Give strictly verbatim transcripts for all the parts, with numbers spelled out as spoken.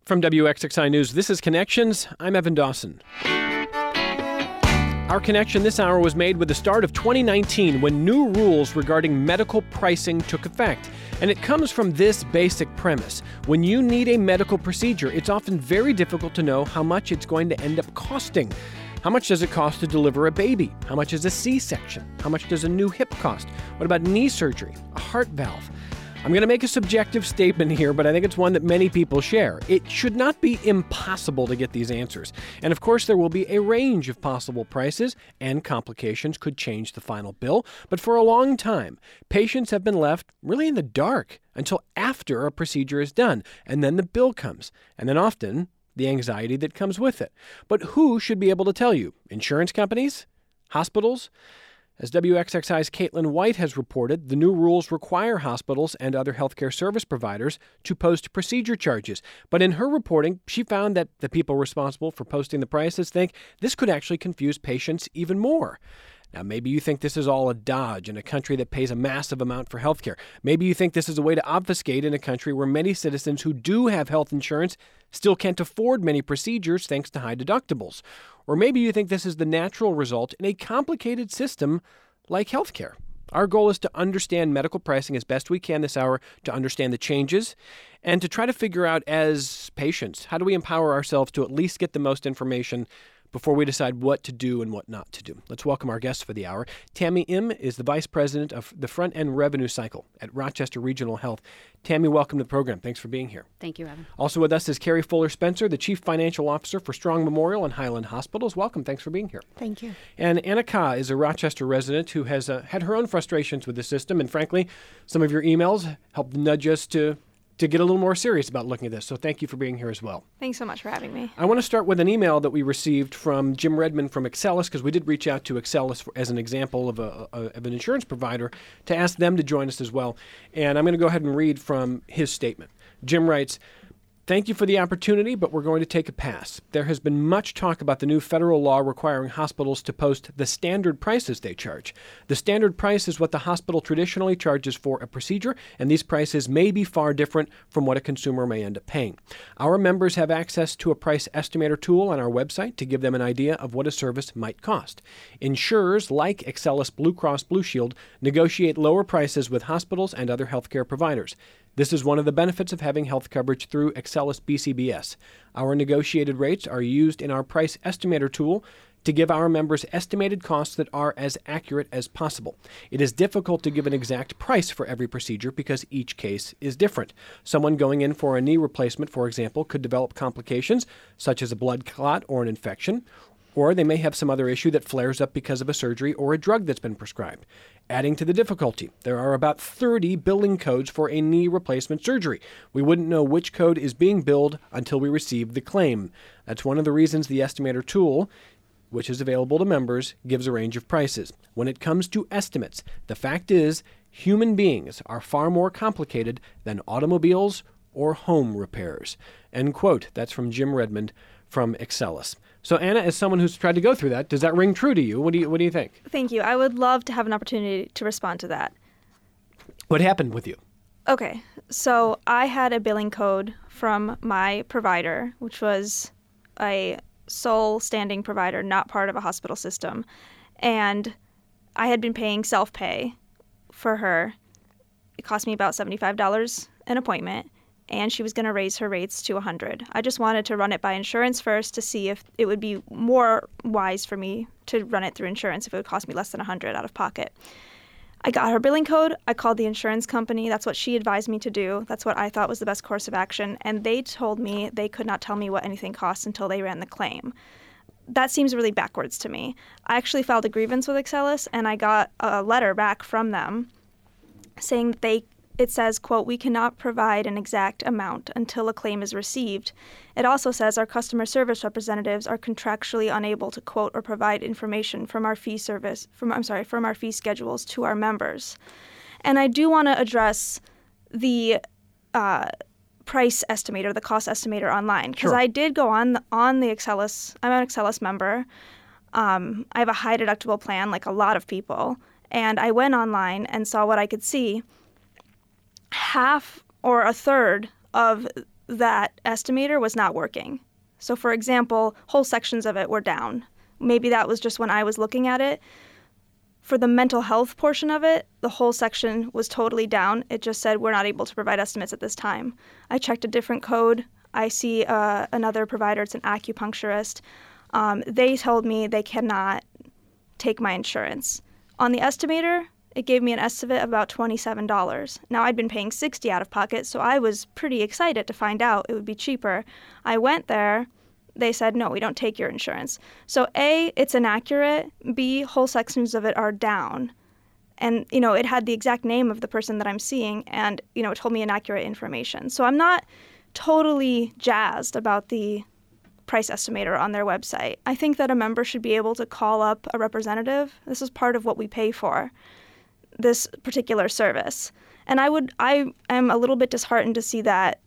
From W X X I News, this is Connections. I'm Evan Dawson. Our connection this hour was made with the start of twenty nineteen when new rules regarding medical pricing took effect. And it comes from this basic premise. When you need a medical procedure, it's often very difficult to know how much it's going to end up costing. How much does it cost to deliver a baby? How much is a C-section? How much does a new hip cost? What about knee surgery? A heart valve? I'm going to make a subjective statement here, but I think it's one that many people share. It should not be impossible to get these answers. And of course, there will be a range of possible prices, and complications could change the final bill. But for a long time, patients have been left really in the dark until after a procedure is done, and then the bill comes. And then often, the anxiety that comes with it. But who should be able to tell you? Insurance companies? Hospitals? As W X X I's Caitlin White has reported, the new rules require hospitals and other healthcare service providers to post procedure charges. But in her reporting, she found that the people responsible for posting the prices think this could actually confuse patients even more. Now, maybe you think this is all a dodge in a country that pays a massive amount for healthcare. Maybe you think this is a way to obfuscate in a country where many citizens who do have health insurance still can't afford many procedures thanks to high deductibles. Or maybe you think this is the natural result in a complicated system like healthcare. Our goal is to understand medical pricing as best we can this hour, to understand the changes, and to try to figure out as patients, how do we empower ourselves to at least get the most information before we decide what to do and what not to do. Let's welcome our guests for the hour. Tammy Im is the Vice President of the Front End Revenue Cycle at Rochester Regional Health. Tammy, welcome to the program. Thanks for being here. Thank you, Evan. Also with us is Carrie Fuller-Spencer, the Chief Financial Officer for Strong Memorial and Highland Hospitals. Welcome. Thanks for being here. Thank you. And Anna Ka is a Rochester resident who has uh, had her own frustrations with the system. And frankly, some of your emails helped nudge us to to get a little more serious about looking at this. So thank you for being here as well. Thanks so much for having me. I want to start with an email that we received from Jim Redmond from Excellus, because we did reach out to Excellus for, as an example of, a, a, of an insurance provider, to ask them to join us as well. And I'm going to go ahead and read from his statement. Jim writes, "Thank you for the opportunity, but we're going to take a pass. There has been much talk about the new federal law requiring hospitals to post the standard prices they charge. The standard price is what the hospital traditionally charges for a procedure, and these prices may be far different from what a consumer may end up paying. Our members have access to a price estimator tool on our website to give them an idea of what a service might cost. Insurers like Excellus Blue Cross Blue Shield negotiate lower prices with hospitals and other healthcare providers. This is one of the benefits of having health coverage through Excellus B C B S. Our negotiated rates are used in our price estimator tool to give our members estimated costs that are as accurate as possible. It is difficult to give an exact price for every procedure because each case is different. Someone going in for a knee replacement, for example, could develop complications such as a blood clot or an infection, or they may have some other issue that flares up because of a surgery or a drug that's been prescribed. Adding to the difficulty, there are about thirty billing codes for a knee replacement surgery. We wouldn't know which code is being billed until we receive the claim. That's one of the reasons the estimator tool, which is available to members, gives a range of prices. When it comes to estimates, the fact is human beings are far more complicated than automobiles or home repairs." End quote. That's from Jim Redmond from Excellus. So Anna, as someone who's tried to go through that, does that ring true to you? What do you what do you think? Thank you. I would love to have an opportunity to respond to that. What happened with you? Okay, so I had a billing code from my provider, which was a sole standing provider, not part of a hospital system. And I had been paying self-pay for her. It cost me about seventy-five dollars an appointment, and she was going to raise her rates to one hundred dollars. I just wanted to run it by insurance first to see if it would be more wise for me to run it through insurance if it would cost me less than one hundred dollars out of pocket. I got her billing code. I called the insurance company. That's what she advised me to do. That's what I thought was the best course of action. And they told me they could not tell me what anything cost until they ran the claim. That seems really backwards to me. I actually filed a grievance with Excellus, and I got a letter back from them saying that they It says, quote, "We cannot provide an exact amount until a claim is received." It also says our customer service representatives are contractually unable to quote or provide information from our fee service, from I'm sorry, from our fee schedules to our members. And I do want to address the uh, price estimator, the cost estimator online, because Sure. I did go on the, on the Excellus. I'm an Excellus member. Um, I have a high deductible plan, like a lot of people, and I went online and saw what I could see. Half or a third of that estimator was not working. So for example, whole sections of it were down. Maybe that was just when I was looking at it. For the mental health portion of it, the whole section was totally down. It just said, we're not able to provide estimates at this time. I checked a different code. I see uh, another provider, it's an acupuncturist. Um, they told me they cannot take my insurance. On the estimator, it gave me an estimate of about twenty-seven dollars. Now, I'd been paying sixty dollars out of pocket, so I was pretty excited to find out it would be cheaper. I went there. They said, no, we don't take your insurance. So A, it's inaccurate. B, whole sections of it are down. And, you know, it had the exact name of the person that I'm seeing, and, you know, it told me inaccurate information. So I'm not totally jazzed about the price estimator on their website. I think that a member should be able to call up a representative. This is part of what we pay for, this particular service. And I would, I am a little bit disheartened to see that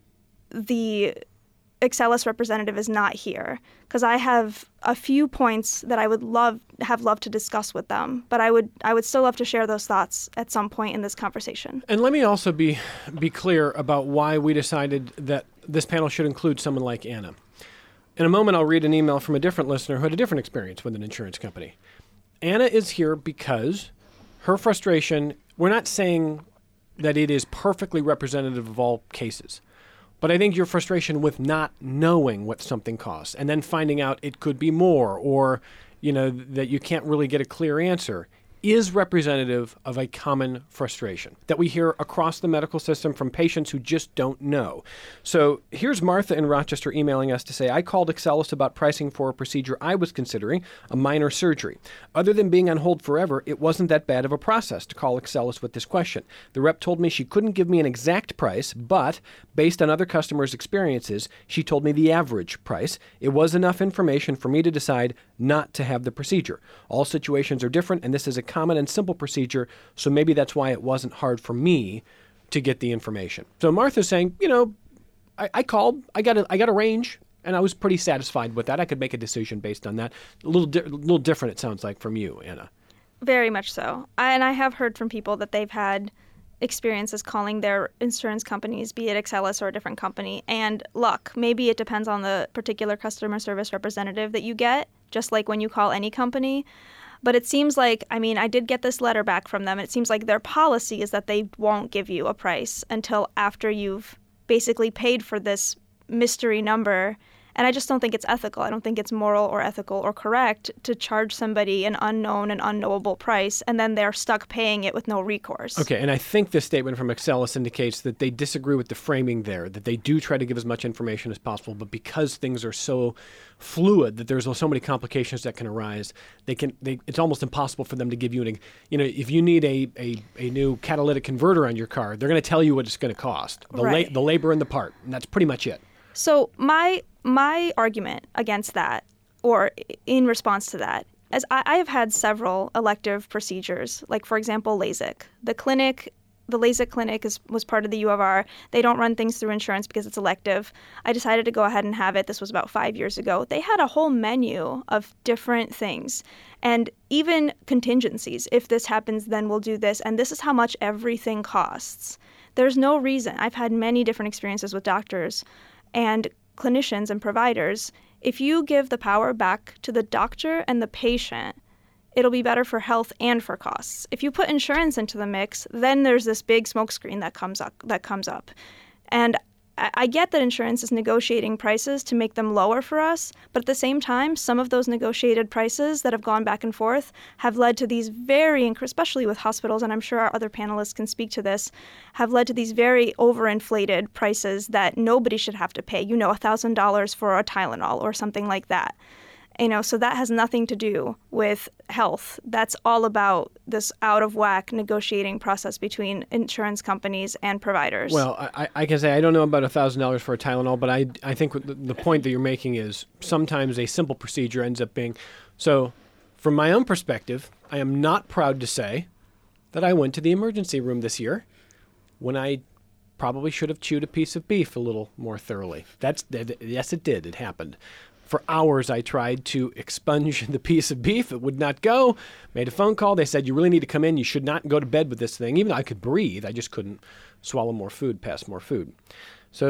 the Excellus representative is not here, because I have a few points that I would love have loved to discuss with them, but I would I would still love to share those thoughts at some point in this conversation. And let me also be be clear about why we decided that this panel should include someone like Anna. In a moment, I'll read an email from a different listener who had a different experience with an insurance company. Anna is here because her frustration, we're not saying that it is perfectly representative of all cases. But I think your frustration with not knowing what something costs and then finding out it could be more, or, you know, that you can't really get a clear answer, is representative of a common frustration that we hear across the medical system from patients who just don't know. So here's Martha in Rochester emailing us to say, I called Excellus about pricing for a procedure I was considering, a minor surgery. Other than being on hold forever, it wasn't that bad of a process to call Excellus with this question. The rep told me she couldn't give me an exact price, but based on other customers' experiences, she told me the average price. It was enough information for me to decide not to have the procedure. All situations are different, and this is a common and simple procedure, so maybe that's why it wasn't hard for me to get the information. So Martha's saying, you know, I, I called, I got a, I got a range, and I was pretty satisfied with that. I could make a decision based on that. A little, di- a little different, it sounds like, from you, Anna. Very much so. I, and I have heard from people that they've had experiences calling their insurance companies, be it Excellus or a different company, and luck. Maybe it depends on the particular customer service representative that you get, just like when you call any company. But it seems like, I mean, I did get this letter back from them. And it seems like their policy is that they won't give you a price until after you've basically paid for this mystery number. And I just don't think it's ethical. I don't think it's moral or ethical or correct to charge somebody an unknown and unknowable price, and then they're stuck paying it with no recourse. Okay, and I think this statement from Excellus indicates that they disagree with the framing there, that they do try to give as much information as possible, but because things are so fluid, that there's so many complications that can arise, they can. They, it's almost impossible for them to give you an, you know, if you need a, a, a new catalytic converter on your car, they're going to tell you what it's going to cost, the, right. la- the labor and the part, and that's pretty much it. So my my argument against that, or in response to that, as I, I have had several elective procedures, like, for example, LASIK. The clinic, the LASIK clinic is, was part of the U of R. They don't run things through insurance because it's elective. I decided to go ahead and have it. This was about five years ago. They had a whole menu of different things and even contingencies. If this happens, then we'll do this. And this is how much everything costs. There's no reason. I've had many different experiences with doctors and clinicians and providers. If you give the power back to the doctor and the patient, it'll be better for health and for costs. If you put insurance into the mix, then there's this big smokescreen that comes up. That comes up, and I, I get that insurance is negotiating prices to make them lower for us, but at the same time, some of those negotiated prices that have gone back and forth have led to these very, especially with hospitals, and I'm sure our other panelists can speak to this, have led to these very overinflated prices that nobody should have to pay. You know, one thousand dollars for a Tylenol or something like that. You know, so that has nothing to do with health. That's all about this out-of-whack negotiating process between insurance companies and providers. Well, I, I can say I don't know about one thousand dollars for a Tylenol, but I, I think the, the point that you're making is sometimes a simple procedure ends up being... So from my own perspective, I am not proud to say that I went to the emergency room this year when I probably should have chewed a piece of beef a little more thoroughly. That's that, yes, it did. It happened. For hours, I tried to expunge the piece of beef. It would not go. Made a phone call. They said, you really need to come in. You should not go to bed with this thing. Even though I could breathe, I just couldn't swallow more food, pass more food. So they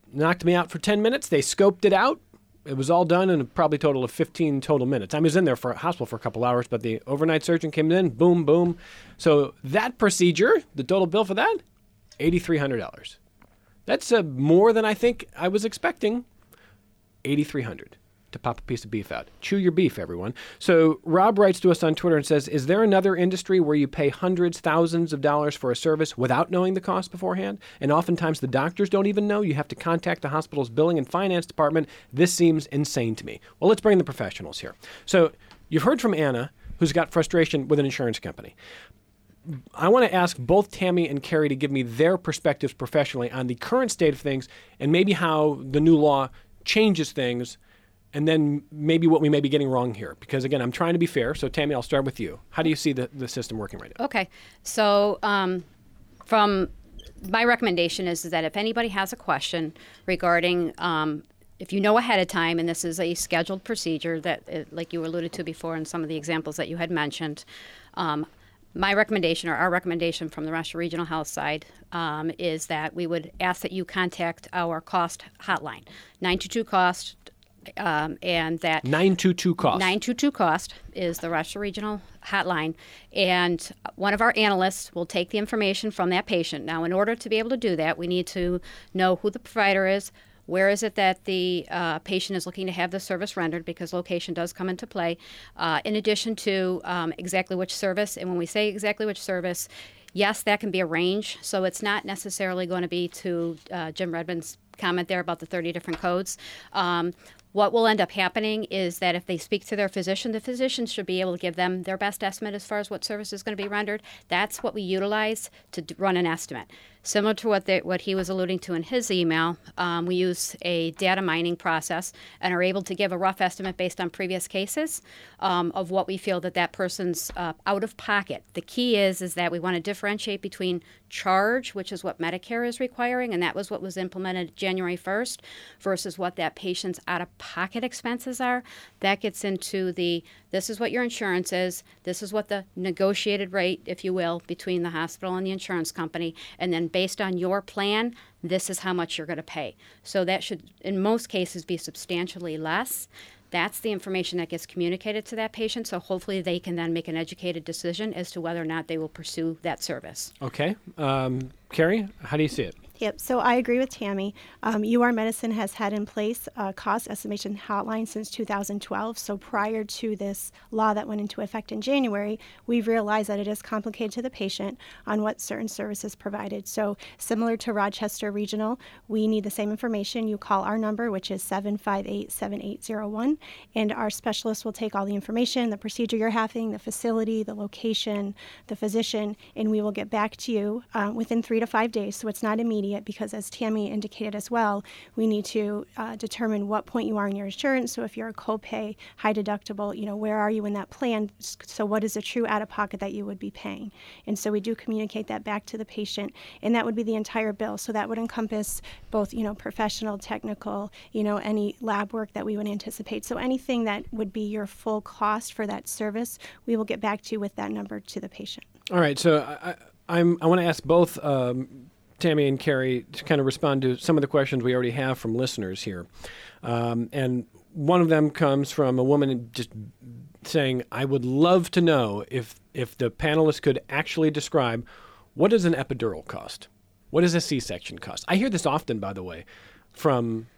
knocked me out for ten minutes. They scoped it out. It was all done in a probably total of fifteen total minutes. I was in there for a hospital for a couple hours, but the overnight surgeon came in, boom, boom. So that procedure, the total bill for that, eight thousand three hundred dollars. That's uh, more than I think I was expecting. eight thousand three hundred dollars to pop a piece of beef out. Chew your beef, everyone. So Rob writes to us on Twitter and says, is there another industry where you pay hundreds, thousands of dollars for a service without knowing the cost beforehand? And oftentimes the doctors don't even know. You have to contact the hospital's billing and finance department. This seems insane to me. Well, let's bring in the professionals here. So you've heard from Anna, who's got frustration with an insurance company. I want to ask both Tammy and Carrie to give me their perspectives professionally on the current state of things and maybe how the new law changes things, and then maybe what we may be getting wrong here. Because, again, I'm trying to be fair. So, Tammy, I'll start with you. How do you see the, the system working right now? Okay. So um, from my recommendation is that if anybody has a question regarding um, if you know ahead of time, and this is a scheduled procedure that, it, like you alluded to before in some of the examples that you had mentioned, um, my recommendation, or our recommendation from the Rochester Regional Health side, um, is that we would ask that you contact our cost hotline, nine two two cost, um, and that nine two two cost. nine two two cost is the Rochester Regional hotline, and one of our analysts will take the information from that patient. Now, in order to be able to do that, we need to know who the provider is. Where is it that the uh, patient is looking to have the service rendered, because location does come into play, uh, in addition to um, exactly which service. And when we say exactly which service, yes, that can be a range. So it's not necessarily going to be to uh, Jim Redmond's comment there about the thirty different codes. Um, What will end up happening is that if they speak to their physician, the physician should be able to give them their best estimate as far as what service is going to be rendered. That's what we utilize to d- run an estimate. Similar to what they, what he was alluding to in his email, um, we use a data mining process and are able to give a rough estimate based on previous cases um, of what we feel that that person's uh, out of pocket. The key is is that we want to differentiate between charge, which is what Medicare is requiring, and that was what was implemented January first, versus what that patient's out-of-pocket expenses are. That gets into the, this is what your insurance is, this is what the negotiated rate, if you will, between the hospital and the insurance company, and then based on your plan, this is how much you're going to pay. So that should, in most cases, be substantially less. That's the information that gets communicated to that patient, so hopefully they can then make an educated decision as to whether or not they will pursue that service. Okay. Um, Carrie, how do you see it? Yep, so I agree with Tammy. Um, U R Medicine has had in place a cost estimation hotline since two thousand twelve. So prior to this law that went into effect in January, we've realized that it is complicated to the patient on what certain services provided. So similar to Rochester Regional, we need the same information. You call our number, which is seven five eight, seven eight zero one, and our specialist will take all the information, the procedure you're having, the facility, the location, the physician, and we will get back to you uh, within three to five days. So it's not immediate, because as Tammy indicated as well, we need to uh, determine what point you are in your insurance. So if you're a copay, high deductible, you know, where are you in that plan? So what is the true out-of-pocket that you would be paying? And so we do communicate that back to the patient, and that would be the entire bill. So that would encompass both, you know, professional, technical, you know, any lab work that we would anticipate. So anything that would be your full cost for that service, we will get back to you with that number to the patient. All right. So I, I, I'm, I want to ask both um, Tammy and Carrie to kind of respond to some of the questions we already have from listeners here. Um, and one of them comes from a woman just saying, I would love to know if, if the panelists could actually describe, what does an epidural cost? What does a C-section cost? I hear this often, by the way, from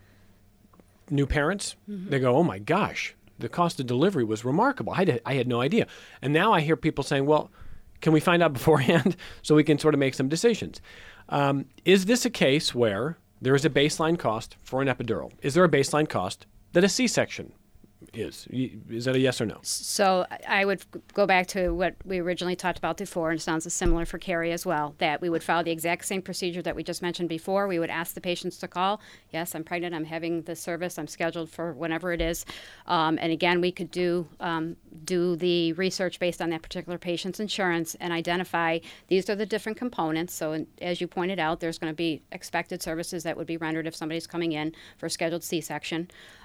new parents. Mm-hmm. They go, oh my gosh, the cost of delivery was remarkable. I, did, I had no idea. And now I hear people saying, well, can we find out beforehand so we can sort of make some decisions? Um, is this a case where there is a baseline cost for an epidural? Is there a baseline cost that a C-section is? Is that a yes or no? So I would go back to what we originally talked about before, and it sounds similar for Carrie as well, that we would follow the exact same procedure that we just mentioned before. We would ask the patients to call, yes, I'm pregnant, I'm having this service, I'm scheduled for whenever it is. Um, and again, we could do um, do the research based on that particular patient's insurance and identify these are the different components. So as you pointed out, there's going to be expected services that would be rendered if somebody's coming in for a scheduled C-section.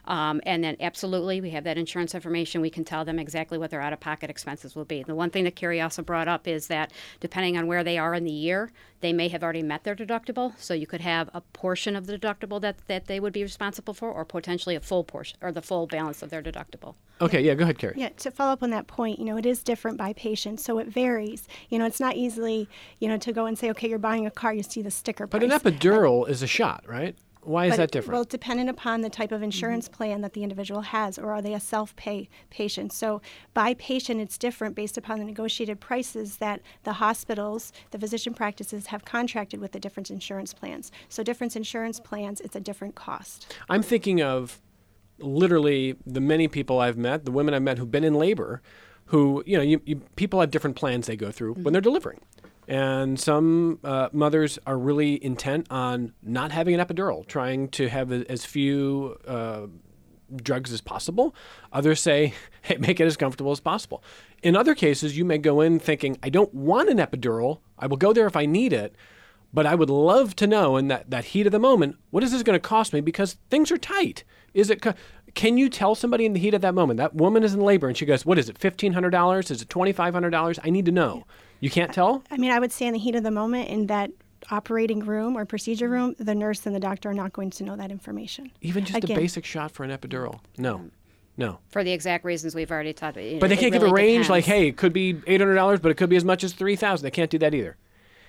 Um, and then absolutely, we have that insurance information. We can tell them exactly what their out-of-pocket expenses will be. The one thing that Carrie also brought up is that depending on where they are in the year, they may have already met their deductible. So you could have a portion of the deductible that, that they would be responsible for, or potentially a full portion or the full balance of their deductible. Okay, yeah, go ahead, Carrie. Yeah, to follow up on that point, you know, it is different by patient, so it varies. You know, it's not easily, you know, to go and say, okay, you're buying a car, you see the sticker But price. an epidural is a shot, right? Why is But- that different? Well, dependent upon the type of insurance plan that the individual has, or are they a self-pay patient? So by patient, it's different based upon the negotiated prices that the hospitals, the physician practices have contracted with the different insurance plans. So different insurance plans, it's a different cost. I'm thinking of literally the many people I've met, the women I've met who've been in labor, who, you know, you, you, people have different plans they go through when they're delivering. And some uh, mothers are really intent on not having an epidural, trying to have a, as few uh, drugs as possible. Others say, hey, make it as comfortable as possible. In other cases, you may go in thinking, I don't want an epidural. I will go there if I need it. But I would love to know in that, that heat of the moment, what is this going to cost me? Because things are tight. Is it? Co- Can you tell somebody in the heat of that moment, that woman is in labor and she goes, what is it, fifteen hundred dollars? Is it twenty-five hundred dollars? I need to know. You can't tell? I mean, I would say in the heat of the moment, in that operating room or procedure room, the nurse and the doctor are not going to know that information. Even just Again, a basic shot for an epidural? No. No. For the exact reasons we've already talked about. But they It can't give really a range depends. like, hey, it could be eight hundred dollars, but it could be as much as three thousand dollars. They can't do that either.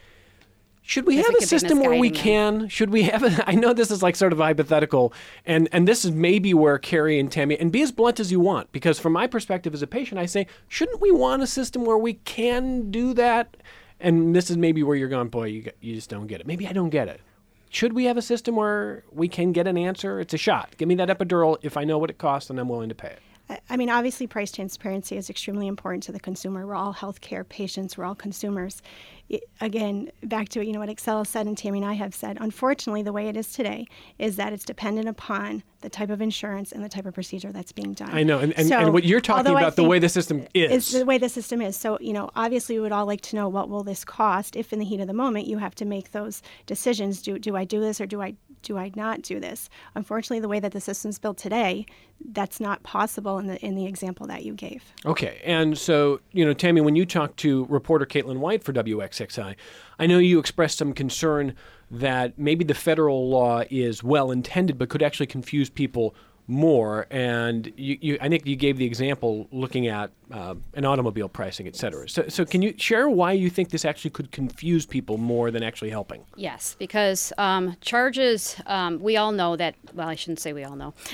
Should we Because have it a could be system where we misguiding can? Should we have a, I know this is like sort of hypothetical, and, and this is maybe where Carrie and Tammy, and be as blunt as you want, because from my perspective as a patient, I say, shouldn't we want a system where we can do that? And this is maybe where you're going, boy, you, got- you just don't get it. Maybe I don't get it. Should we have a system where we can get an answer? It's a shot. Give me that epidural. If I know what it costs, then I'm willing to pay it. I- I mean, obviously, price transparency is extremely important to the consumer. We're all healthcare patients. We're all consumers. I- again, back to you know what Excel said and Tammy and I have said. Unfortunately, the way it is today is that it's dependent upon the type of insurance and the type of procedure that's being done. I know. And, and, So, and what you're talking although I about, the think way the system is. It's the way the system is. So, you know, obviously we would all like to know what will this cost if in the heat of the moment you have to make those decisions. Do do I do this or do I do I not do this? Unfortunately, the way that the system's built today, that's not possible in the in the example that you gave. Okay. And so, you know, Tammy, when you talked to reporter Caitlin White for W X X I, I know you expressed some concern that maybe the federal law is well intended but could actually confuse people more. And you, you I think you gave the example looking at uh, an automobile pricing, et cetera. So, so can you share why you think this actually could confuse people more than actually helping? Yes, because um, charges, um, we all know that, well, I shouldn't say we all know.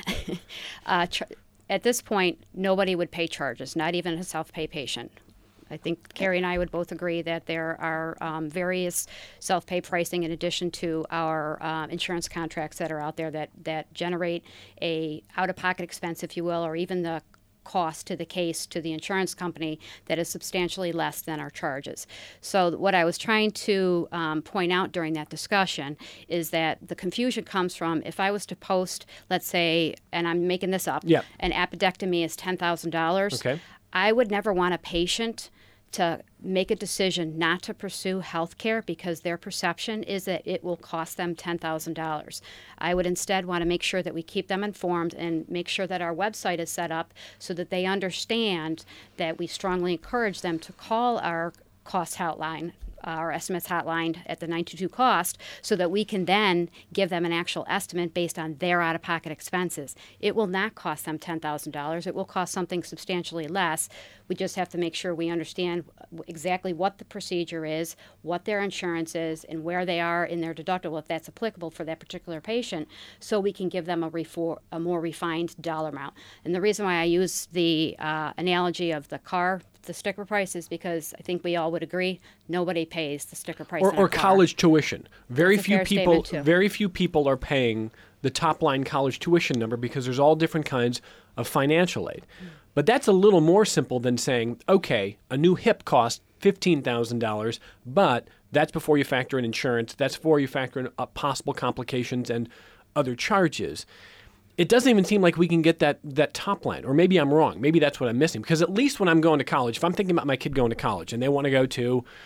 uh, char- at this point, nobody would pay charges, not even a self-pay patient. I think Carrie and I would both agree that there are um, various self-pay pricing in addition to our um, insurance contracts that are out there that, that generate a out-of-pocket expense, if you will, or even the cost to the case to the insurance company that is substantially less than our charges. So what I was trying to um, point out during that discussion is that the confusion comes from if I was to post, let's say, and I'm making this up, Yep. an appendectomy is ten thousand dollars. Okay. I would never want a patient to make a decision not to pursue health care because their perception is that it will cost them ten thousand dollars. I would instead want to make sure that we keep them informed and make sure that our website is set up so that they understand that we strongly encourage them to call our cost hotline, our estimates hotline at the nine two two cost, so that we can then give them an actual estimate based on their out-of-pocket expenses. It will not cost them ten thousand dollars. It will cost something substantially less. We just have to make sure we understand exactly what the procedure is, what their insurance is, and where they are in their deductible, if that's applicable for that particular patient, so we can give them a, refor- a more refined dollar amount. And the reason why I use the uh, analogy of the car, the sticker price, is because I think we all would agree nobody pays the sticker price Or, on a or car. college tuition. Very That's a few fair people. statement, too. Very few people are paying the top line college tuition number because there's all different kinds of financial aid. But that's a little more simple than saying, okay, a new hip costs fifteen thousand dollars, but that's before you factor in insurance. That's before you factor in uh, possible complications and other charges. It doesn't even seem like we can get that that top line. Or maybe I'm wrong. Maybe that's what I'm missing. Because at least when I'm going to college, if I'm thinking about my kid going to college and they want to go to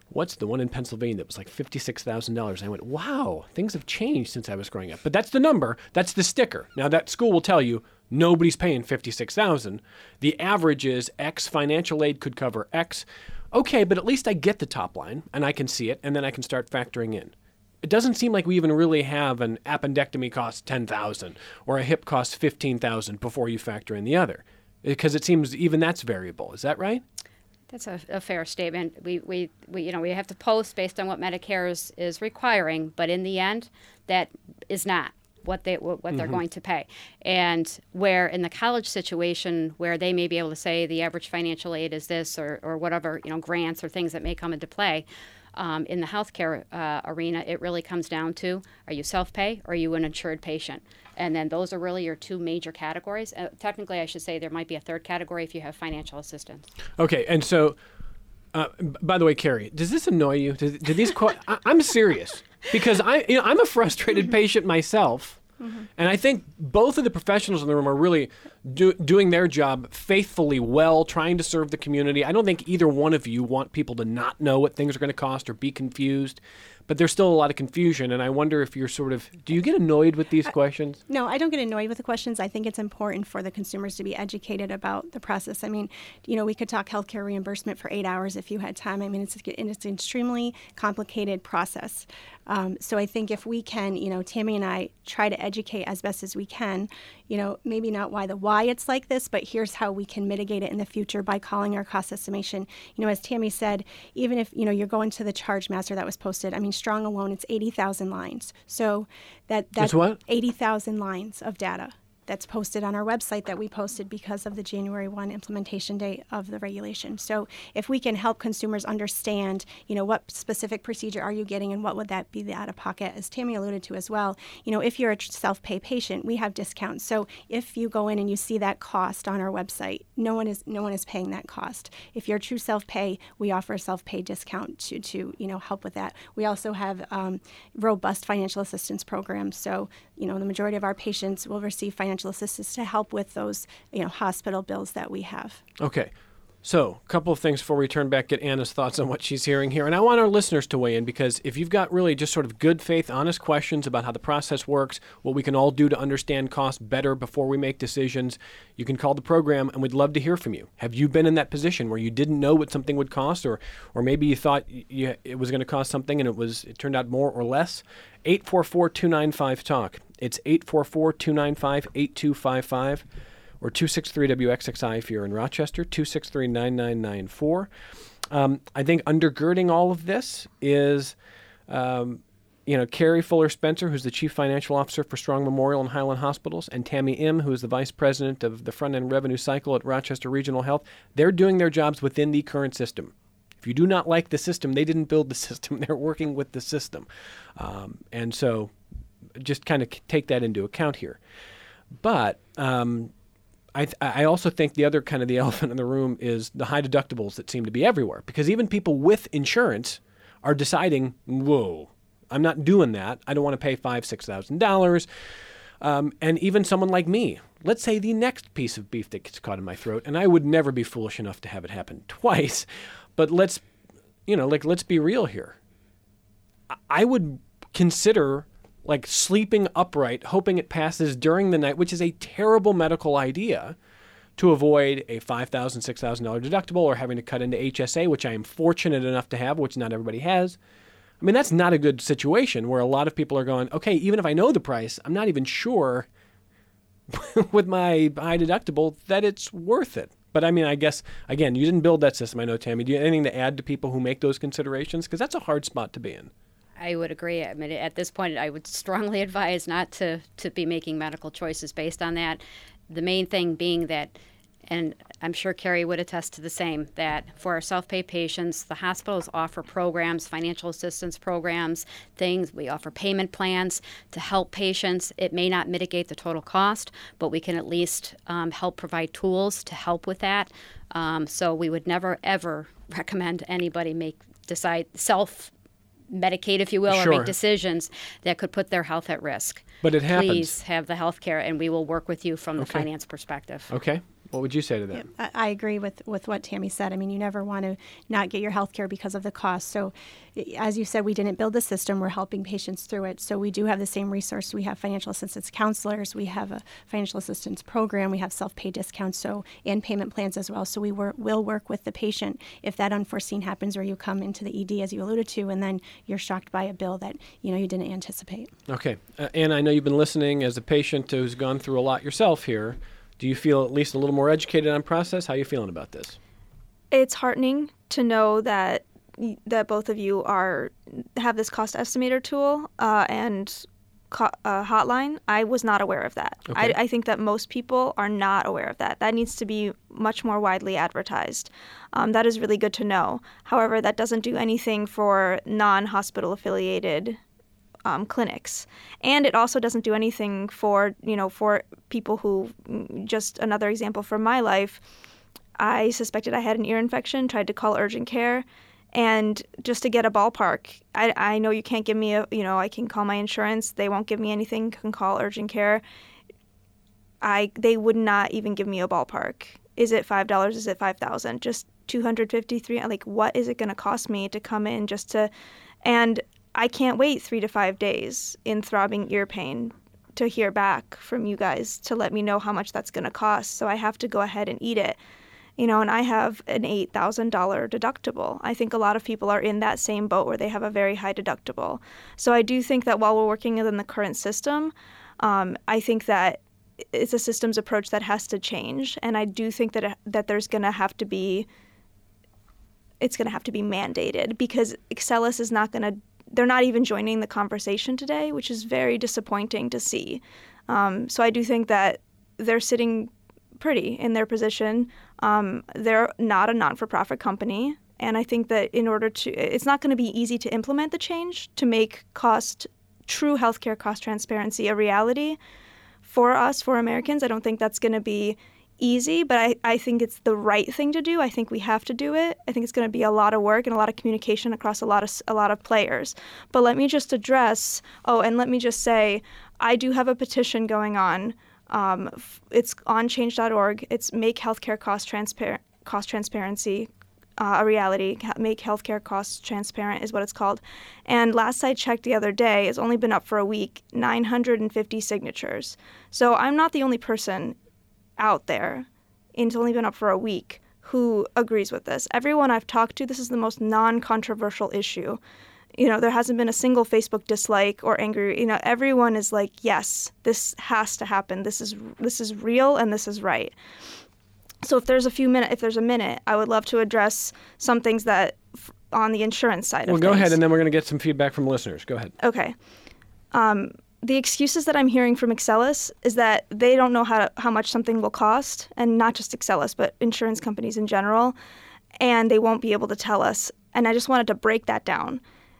what's the one in Pennsylvania that was like fifty-six thousand dollars? I went, wow, things have changed since I was growing up. But that's the number. That's the sticker. Now, that school will tell you nobody's paying fifty-six thousand dollars. The average is X. Financial aid could cover X. Okay, but at least I get the top line, and I can see it, and then I can start factoring in. It doesn't seem like we even really have an appendectomy costs ten thousand dollars or a hip costs fifteen thousand dollars before you factor in the other, because it seems even that's variable. Is that right? That's a, a fair statement. We, we, we, you know, we have to post based on what Medicare is, is requiring, but in the end, that is not what they what, what mm-hmm. they're going to pay. And where in the college situation, where they may be able to say the average financial aid is this, or or whatever, you know, grants or things that may come into play. Um, in the healthcare uh, arena, it really comes down to, are you self-pay or are you an insured patient? And then those are really your two major categories. Uh, technically, I should say there might be a third category if you have financial assistance. Okay, and so, uh, b- by the way, Carrie, does this annoy you? Do, do these? Co- I, I'm serious because I, you know, I'm a frustrated patient myself. Mm-hmm. And I think both of the professionals in the room are really do, doing their job faithfully well, trying to serve the community. I don't think either one of you want people to not know what things are going to cost or be confused. But there's still a lot of confusion, and I wonder if you're sort of, do you get annoyed with these questions? No, I don't get annoyed with the questions. I think it's important for the consumers to be educated about the process. I mean, you know, we could talk healthcare reimbursement for eight hours if you had time. I mean, it's, it's an extremely complicated process. Um, so I think if we can, you know, Tammy and I try to educate as best as we can, you know, maybe not why the why it's like this, but here's how we can mitigate it in the future by calling our cost estimation. You know, as Tammy said, even if, you know, you're going to the charge master that was posted, I mean, Strong alone, it's eighty thousand lines. So that that's what? eighty thousand lines of data that's posted on our website that we posted because of the January first implementation date of the regulation. So if we can help consumers understand, you know, what specific procedure are you getting and what would that be the out-of-pocket, as Tammy alluded to as well, you know, if you're a self-pay patient, we have discounts. So if you go in and you see that cost on our website, no one is no one is paying that cost. If you're true self-pay, we offer a self-pay discount to, to you know, help with that. We also have um, robust financial assistance programs. So, you know, the majority of our patients will receive financial assistance to help with those, you know, hospital bills that we have. Okay. So a couple of things before we turn back, get Anna's thoughts on what she's hearing here. And I want our listeners to weigh in, because if you've got really just sort of good faith, honest questions about how the process works, what we can all do to understand costs better before we make decisions, you can call the program and we'd love to hear from you. Have you been in that position where you didn't know what something would cost, or or maybe you thought you, it was going to cost something and it was it turned out more or less? eight four four, two nine five, talk. It's eight four four, two nine five, eight two five five. Or two six three W X X I if you're in Rochester, two six three, nine nine nine four. Um, I think undergirding all of this is, um, you know, Carrie Fuller Spencer, who's the Chief Financial Officer for Strong Memorial and Highland Hospitals, and Tammy Im, who is the Vice President of the Front-End Revenue Cycle at Rochester Regional Health. They're doing their jobs within the current system. If you do not like the system, they didn't build the system. They're working with the system. Um, and so just kind of take that into account here. But um, I, th- I also think the other kind of the elephant in the room is the high deductibles that seem to be everywhere, because even people with insurance are deciding, whoa, I'm not doing that. I don't want to pay five, six thousand dollars. Um, and even someone like me, let's say the next piece of beef that gets caught in my throat, and I would never be foolish enough to have it happen twice, but let's, you know, like let's be real here. I would consider like sleeping upright, hoping it passes during the night, which is a terrible medical idea, to avoid a five thousand dollars, six thousand dollars deductible or having to cut into H S A, which I am fortunate enough to have, which not everybody has. I mean, that's not a good situation where a lot of people are going, okay, even if I know the price, I'm not even sure with my high deductible that it's worth it. But I mean, I guess, again, you didn't build that system. I know, Tammy. Do you have anything to add to people who make those considerations? Because that's a hard spot to be in. I would agree. I mean, at this point, I would strongly advise not to, to be making medical choices based on that. The main thing being that, and I'm sure Carrie would attest to the same, that for our self-pay patients, the hospitals offer programs, financial assistance programs, things. We offer payment plans to help patients. It may not mitigate the total cost, but we can at least um, help provide tools to help with that. Um, so we would never, ever recommend anybody make decide self medicate, if you will, sure. or make decisions that could put their health at risk. But it happens. Please have the health care, and we will work with you from the okay. finance perspective. Okay. What would you say to them? I, I agree with, with what Tammy said. I mean, you never want to not get your health care because of the cost. So as you said, we didn't build the system. We're helping patients through it. So we do have the same resource. We have financial assistance counselors. We have a financial assistance program. We have self-pay discounts so and payment plans as well. So we wor- will work with the patient if that unforeseen happens where you come into the E D, as you alluded to, and then you're shocked by a bill that you know you didn't anticipate. Okay. Uh, Anna, I know you've been listening as a patient who's gone through a lot yourself here. Do you feel at least a little more educated on process? How are you feeling about this? It's heartening to know that that both of you are have this cost estimator tool uh, and co- uh, hotline. I was not aware of that. Okay. I, I think that most people are not aware of that. That needs to be much more widely advertised. Um, that is really good to know. However, that doesn't do anything for non-hospital affiliated Um, clinics, and it also doesn't do anything for you know for people who, just another example from my life, I suspected I had an ear infection, tried to call urgent care, and just to get a ballpark, I, I know you can't give me a you know I can call my insurance, they won't give me anything, can call urgent care. I they would not even give me a ballpark. Is it five dollars? Is it five thousand? Just two hundred fifty, three like what is it going to cost me to come in just to, and I can't wait three to five days in throbbing ear pain to hear back from you guys to let me know how much that's going to cost. So I have to go ahead and eat it. You know, and I have an eight thousand dollars deductible. I think a lot of people are in that same boat where they have a very high deductible. So I do think that while we're working within the current system, um, I think that it's a systems approach that has to change. And I do think that it, that there's going to have to be, it's going to have to be mandated, because Excellus is not going to, they're not even joining the conversation today, which is very disappointing to see. Um, so I do think that they're sitting pretty in their position. Um, they're not a non-for-profit company. And I think that in order to, it's not going to be easy to implement the change to make cost, true healthcare cost transparency a reality for us, for Americans. I don't think that's going to be easy, but I, I think it's the right thing to do. I think we have to do it. I think it's going to be a lot of work and a lot of communication across a lot of a lot of players. But let me just address, oh, and let me just say, I do have a petition going on. Um, it's on change dot org. It's Make Healthcare Cost Transpar- Cost Transparency uh, a Reality. Make Healthcare Costs Transparent is what it's called. And last I checked the other day, it's only been up for a week, nine hundred fifty signatures. So I'm not the only person out there, and it's only been up for a week, who agrees with this. Everyone I've talked to, this is the most non-controversial issue. You know, there hasn't been a single Facebook dislike or angry. You know, everyone is like, yes, this has to happen. This is this is real and this is right. So if there's a few minutes, if there's a minute, I would love to address some things that f- on the insurance side well, of things. Well, go ahead, and then we're going to get some feedback from listeners. Go ahead. Okay. Um, The excuses that I'm hearing from Excellus is that they don't know how to, how much something will cost, and not just Excellus, but insurance companies in general, and they won't be able to tell us. And I just wanted to break that down.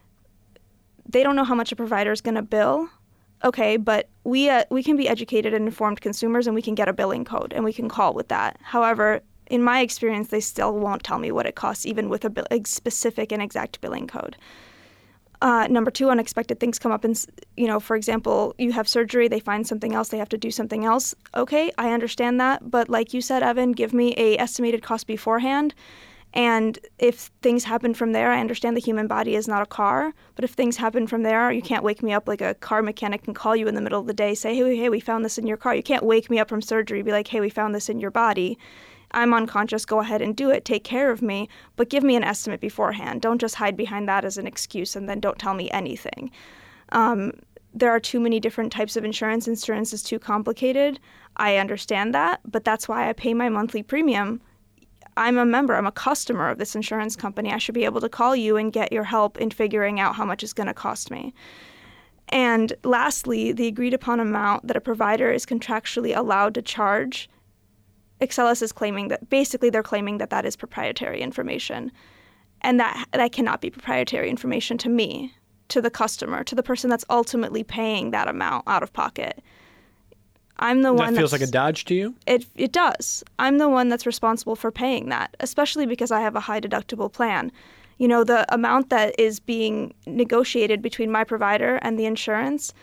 They don't know how much a provider is going to bill. Okay, but we uh, we can be educated and informed consumers, and we can get a billing code, and we can call with that. However, in my experience, they still won't tell me what it costs, even with a, bill, a specific and exact billing code. Uh, number two, unexpected things come up. And, you know, for example, you have surgery, they find something else, they have to do something else. Okay, I understand that. But like you said, Evan, give me a estimated cost beforehand. And if things happen from there, I understand the human body is not a car. But if things happen from there, you can't wake me up like a car mechanic can call you in the middle of the day, say, hey, hey, we found this in your car. You can't wake me up from surgery, be like, hey, we found this in your body. I'm unconscious, go ahead and do it, take care of me, but give me an estimate beforehand. Don't just hide behind that as an excuse and then don't tell me anything. Um, there are too many different types of insurance. Insurance is too complicated. I understand that, but that's why I pay my monthly premium. I'm a member, I'm a customer of this insurance company. I should be able to call you and get your help in figuring out how much it's going to cost me. And lastly, the agreed upon amount that a provider is contractually allowed to charge, Excellus is claiming that, basically they're claiming that that is proprietary information. And that that cannot be proprietary information to me, to the customer, to the person that's ultimately paying that amount out of pocket. I'm the one that feels that's, like a dodge to you? It it does. I'm the one that's responsible for paying that, especially because I have a high deductible plan. You know, the amount that is being negotiated between my provider and the insurance,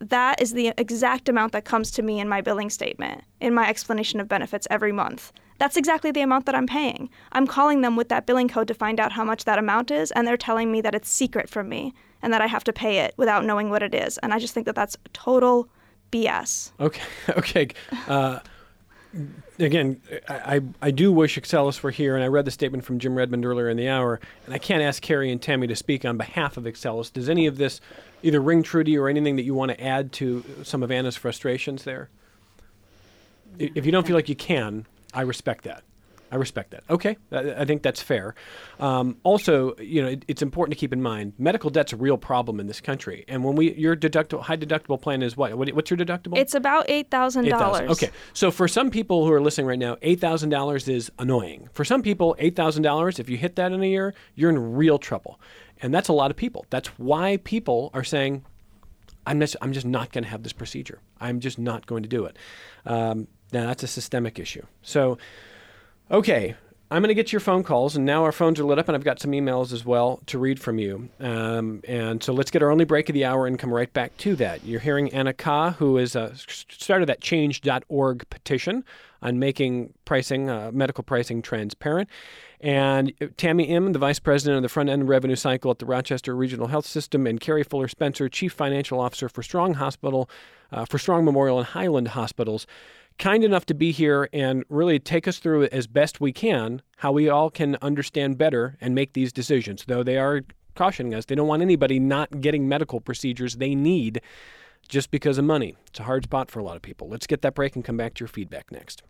that is the exact amount that comes to me in my billing statement, in my explanation of benefits every month. That's exactly the amount that I'm paying. I'm calling them with that billing code to find out how much that amount is, and they're telling me that it's secret from me and that I have to pay it without knowing what it is. And I just think that that's total B S. Okay. Okay. Uh, again, I, I do wish Excellus were here, and I read the statement from Jim Redmond earlier in the hour, and I can't ask Carrie and Tammy to speak on behalf of Excellus. Does any of this either ring true to you or anything that you want to add to some of Anna's frustrations there? If you don't feel like you can, I respect that. I respect that. Okay, I, I think that's fair. Um, also, you know, it, it's important to keep in mind medical debt's a real problem in this country. And when we your deductible high deductible plan is what? what what's your deductible? It's about eight thousand dollars. Okay, so for some people who are listening right now, eight thousand dollars is annoying. For some people, eight thousand dollars, if you hit that in a year, you're in real trouble, and that's a lot of people. That's why people are saying, "I'm just I'm just not going to have this procedure. I'm just not going to do it." Um, now that's a systemic issue. So. Okay, I'm going to get your phone calls, and now our phones are lit up, and I've got some emails as well to read from you. Um, and so let's get our only break of the hour and come right back to that. You're hearing Anna Ka, who is uh, started that change dot org petition on making pricing, uh, medical pricing transparent. And Tammy Im, the Vice President of the Front End Revenue Cycle at the Rochester Regional Health System, and Carrie Fuller Spencer, Chief Financial Officer for Strong Hospital, uh, for Strong Memorial and Highland Hospitals, kind enough to be here and really take us through as best we can how we all can understand better and make these decisions, though they are cautioning us. They don't want anybody not getting medical procedures they need just because of money. It's a hard spot for a lot of people. Let's get that break and come back to your feedback next.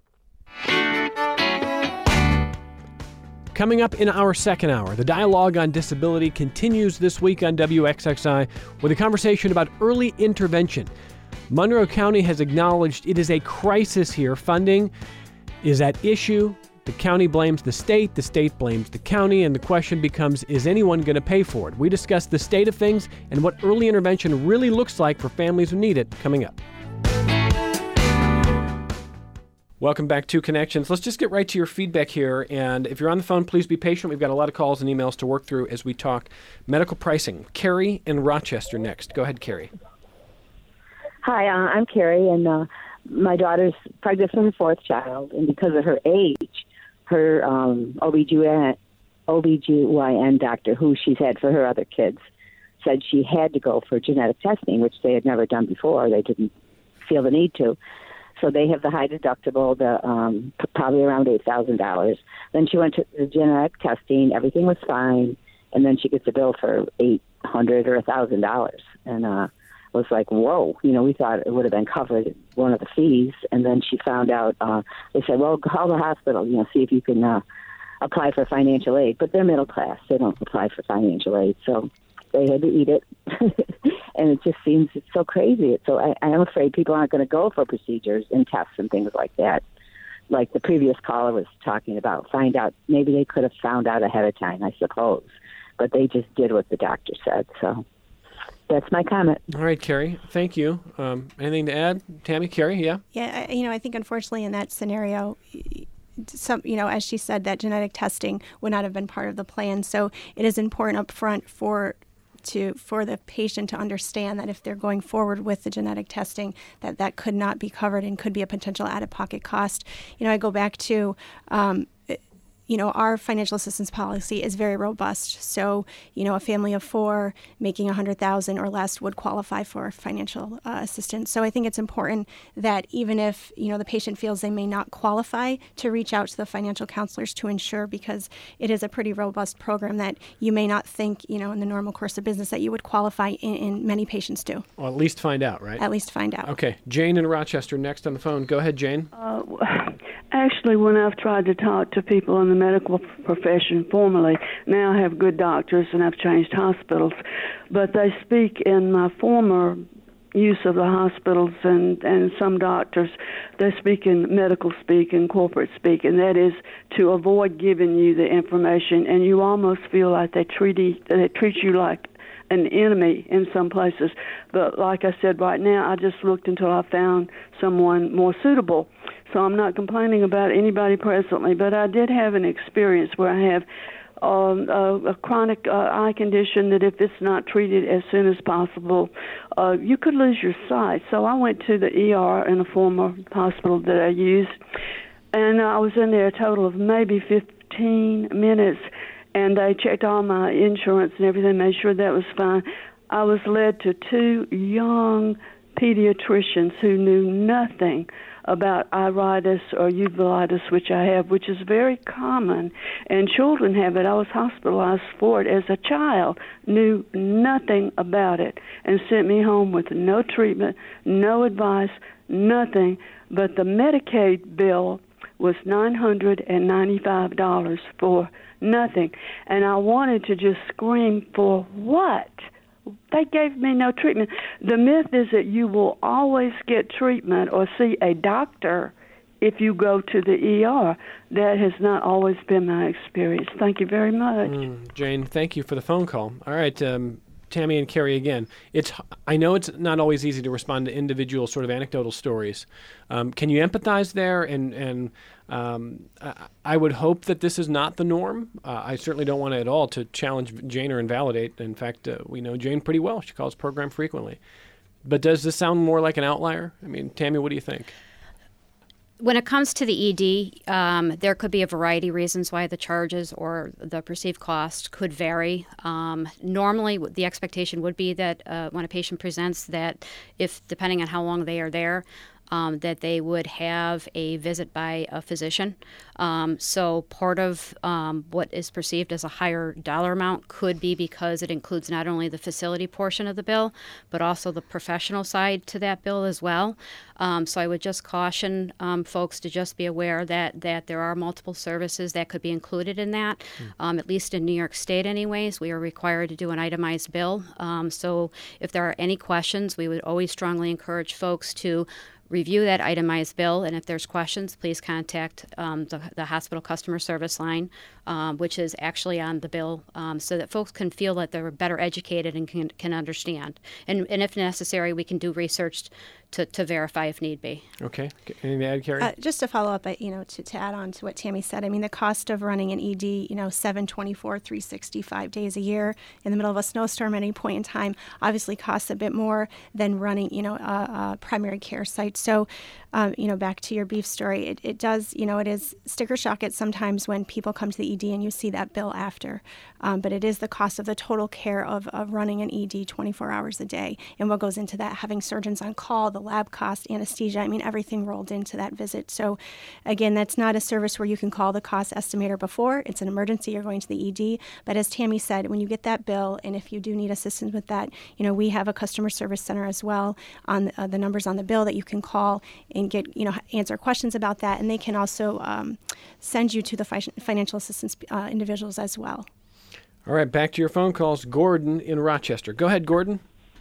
Coming up in our second hour, the dialogue on disability continues this week on W X X I with a conversation about early intervention. Monroe County has acknowledged it is a crisis here. Funding is at issue. The county blames the state, the state blames the county, and the question becomes, is anyone going to pay for it? We discuss the state of things and what early intervention really looks like for families who need it coming up. Welcome back to Connections. Let's just get right to your feedback here. And if you're on the phone, please be patient. We've got a lot of calls and emails to work through as we talk medical pricing. Carrie in Rochester next. Go ahead, Carrie. Hi, uh, I'm Carrie, and uh, my daughter's pregnant for her fourth child, and because of her age, her um, O B G Y N doctor, who she's had for her other kids, said she had to go for genetic testing, which they had never done before. They didn't feel the need to. So they have the high deductible, the um, probably around eight thousand dollars. Then she went to the genetic testing. Everything was fine, and then she gets a bill for eight hundred dollars or one thousand dollars. And uh was like, whoa, you know, we thought it would have been covered, one of the fees. And then she found out, uh, they said, well, call the hospital, you know, see if you can uh, apply for financial aid. But they're middle class. They don't apply for financial aid. So they had to eat it. And it just seems it's so crazy. So I, I'm afraid people aren't going to go for procedures and tests and things like that. Like the previous caller was talking about, find out, maybe they could have found out ahead of time, I suppose. But they just did what the doctor said, so. That's my comment. All right, Carrie. Thank you. Um, anything to add? Tammy, Carrie, yeah? Yeah, you know, I think unfortunately in that scenario, some, you know, as she said, that genetic testing would not have been part of the plan. So it is important up front for to for the patient to understand that if they're going forward with the genetic testing, that that could not be covered and could be a potential out-of-pocket cost. You know, I go back to um, you know, our financial assistance policy is very robust. So, you know, a family of four making one hundred thousand dollars or less would qualify for financial uh, assistance. So I think it's important that even if, you know, the patient feels they may not qualify, to reach out to the financial counselors to ensure, because it is a pretty robust program that you may not think, you know, in the normal course of business that you would qualify in, and many patients do. Well, at least find out, right? At least find out. Okay. Jane in Rochester next on the phone. Go ahead, Jane. Uh, actually, when I've tried to talk to people in the medical profession formerly, now I have good doctors and I've changed hospitals, but they speak in my former use of the hospitals and, and some doctors, they speak in medical speak and corporate speak, and that is to avoid giving you the information, and you almost feel like they treat you, they treat you like an enemy in some places. But like I said, right now, I just looked until I found someone more suitable. So I'm not complaining about anybody presently, but I did have an experience where I have um, a, a chronic uh, eye condition that if it's not treated as soon as possible, uh, you could lose your sight. So I went to the E R in a former hospital that I used, and I was in there a total of maybe fifteen minutes, and they checked all my insurance and everything, made sure that was fine. I was led to two young pediatricians who knew nothing about iritis or uveitis, which I have, which is very common, and children have it. I was hospitalized for it as a child, knew nothing about it, and sent me home with no treatment, no advice, nothing. But the Medicaid bill was nine hundred ninety-five dollars for nothing. And I wanted to just scream, for what? They gave me no treatment. The myth is that you will always get treatment or see a doctor if you go to the E R. That has not always been my experience. Thank you very much. Mm, Jane, thank you for the phone call. All right, um, Tammy and Carrie again. It's I know it's not always easy to respond to individual sort of anecdotal stories. Um, can you empathize there? And, and um, I, I would hope that this is not the norm. Uh, I certainly don't want to at all to challenge Jane or invalidate. In fact, uh, we know Jane pretty well. She calls the program frequently. But does this sound more like an outlier? I mean, Tammy, what do you think? When it comes to the E D, um, there could be a variety of reasons why the charges or the perceived cost could vary. Um, normally, the expectation would be that uh, when a patient presents that if, depending on how long they are there, Um, that they would have a visit by a physician. Um, so part of um, what is perceived as a higher dollar amount could be because it includes not only the facility portion of the bill, but also the professional side to that bill as well. Um, so I would just caution um, folks to just be aware that, that there are multiple services that could be included in that. Mm. Um, at least in New York State anyways, we are required to do an itemized bill. Um, so if there are any questions, we would always strongly encourage folks to review that itemized bill, and if there's questions, please contact um, the, the hospital customer service line, um, which is actually on the bill, um, so that folks can feel that they're better educated and can, can understand. And, and if necessary, we can do research to, to verify if need be. Okay. Anything to add, Carrie? Uh, just to follow up, you know, to, to add on to what Tammy said, I mean, the cost of running an E D, you know, seven twenty-four, three sixty-five days a year in the middle of a snowstorm at any point in time obviously costs a bit more than running, you know, a, a primary care site. So, um, you know, back to your beef story, it, it does, you know, it is sticker shock at sometimes when people come to the E D and you see that bill after. Um, but it is the cost of the total care of, of running an E D twenty-four hours a day. And what goes into that, having surgeons on call, the lab cost, anesthesia, I mean, everything rolled into that visit. So again, that's not a service where you can call the cost estimator before. It's an emergency, you're going to the E D. But as Tammy said, when you get that bill, and if you do need assistance with that, you know, we have a customer service center as well on uh, the numbers on the bill that you can call and get, you know, answer questions about that. And they can also um, send you to the fi- financial assistance uh, individuals as well. All right, back to your phone calls. Gordon in Rochester. Go ahead, Gordon.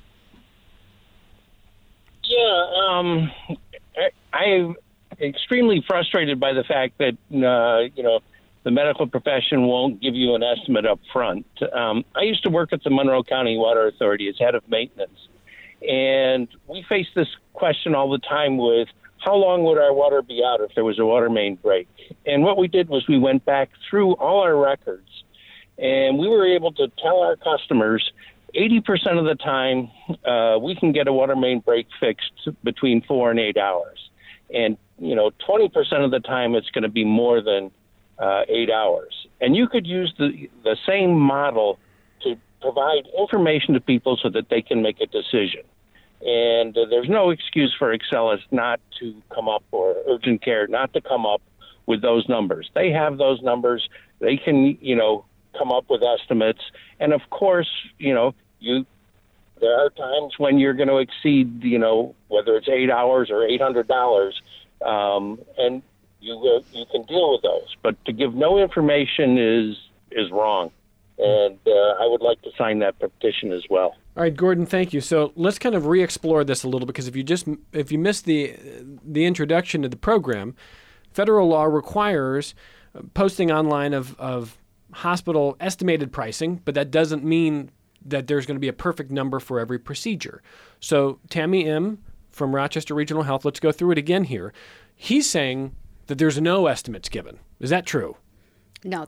Yeah, um, I, I'm extremely frustrated by the fact that, uh, you know, the medical profession won't give you an estimate up front. Um, I used to work at the Monroe County Water Authority as head of maintenance, and we face this question all the time with how long would our water be out if there was a water main break? And what we did was we went back through all our records, and we were able to tell our customers eighty percent of the time uh, we can get a water main break fixed between four and eight hours. And, you know, twenty percent of the time it's going to be more than uh, eight hours. And you could use the, the same model to provide information to people so that they can make a decision. And uh, there's no excuse for Excellus not to come up, or urgent care not to come up with those numbers. They have those numbers. They can, you know, come up with estimates. And of course, you know, you there are times when you're going to exceed, you know, whether it's eight hours or eight hundred dollars, um, and you uh, you can deal with those. But to give no information is is wrong. And uh, I would like to sign that petition as well. All right, Gordon, thank you. So let's kind of re-explore this a little, because if you just if you missed the the introduction to the program, federal law requires posting online of of hospital estimated pricing, but that doesn't mean that there's going to be a perfect number for every procedure. So Tammy M. from Rochester Regional Health, let's go through it again here. He's saying that there's no estimates given. Is that true? No, that